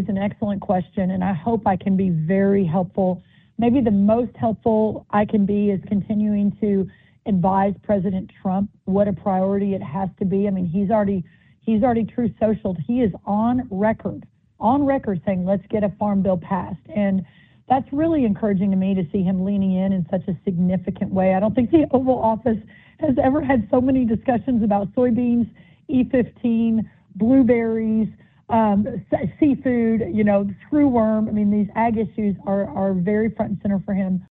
is an excellent question, and I hope I can be very helpful. Maybe the most helpful I can be is continuing to advise President Trump what a priority it has to be. I mean, he's already Truth Social. He is on record saying, let's get a farm bill passed. And that's really encouraging to me to see him leaning in such a significant way. I don't think the Oval Office has ever had so many discussions about soybeans, E15, blueberries, seafood, screwworm. I mean, these ag issues are very front and center for him.